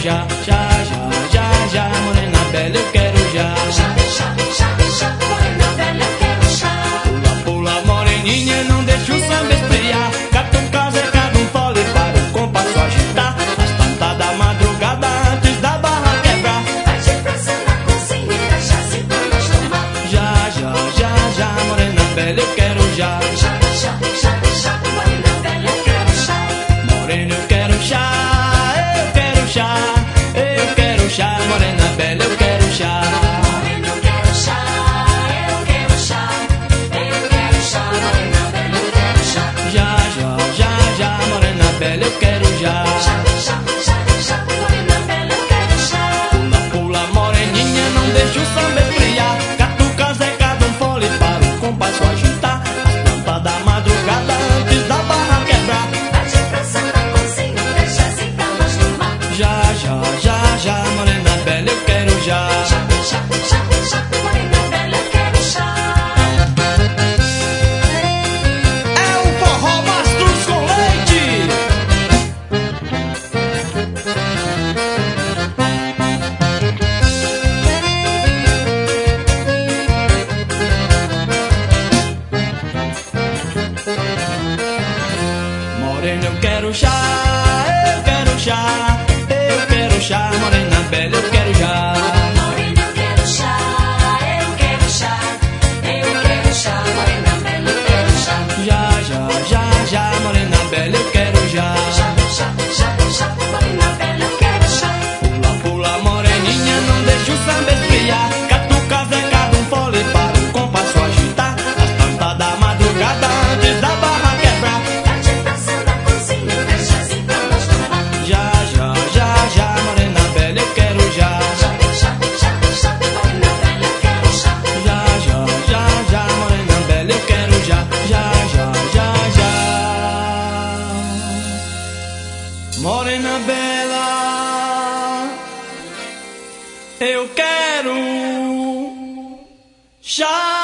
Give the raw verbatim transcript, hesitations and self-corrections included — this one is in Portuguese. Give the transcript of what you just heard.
já, já, já, já, já, morena bela, eu quero já. Já, já, já, já, morena bela, eu quero já. Pula, pula, moreninha, não deixa o samba esfriar. Cata um casa, cada um fole para o compasso agitar. As tantas da madrugada antes da barra quebrar. Vai depressa na cozinha e deixa assim pra nós tomar. Já, já, já, já, morena bela, eu quero já. Já, já, já, já, morena bela, eu quero já. Morena, eu quero chá, eu quero chá, eu quero chá, morena bela, eu quero chá. Morena, eu quero chá, eu quero chá, eu quero chá, morena bela, eu quero chá. Já, já, já, já, morena bela, eu quero já. Já, já, já, já, morena bela, eu quero chá. Pula, pula, moreninha, não deixa o samba esfriar. Catuca, Zé, cada um fole para o compasso agitar. As plantas da madrugada antes da barra quebrar. Vai depressa na cozinha e deixa assim pra nós tomar. Já, já, já, já, morena bela, eu quero já. Já, já, já, já, morena bela, eu quero chá. É o forró Mastros com leite. Morena, eu quero chá, eu quero chá, eu quero chá, morena bela, eu quero já. Morena, eu quero chá, eu quero chá, eu quero chá, morena bela, eu quero chá. Já, já, já, já, morena bela, eu quero já. Já, já, já, já, morena bela, eu quero chá. Pula, pula, moreninha, não deixa o samba esfriar. Catuca, Zé, cada um fole para o compasso agitar. As tantas da madrugada antes da barra quebrar. Vai depressa na cozinha e deixa assim pra nós tomar. Já, já, já, já, morena bela, eu quero já. Já, já, já, já, morena bela, eu quero chá. Já, já, já, já, morena bela, eu quero já. Já, já, já, já. Morena bela, eu quero chá.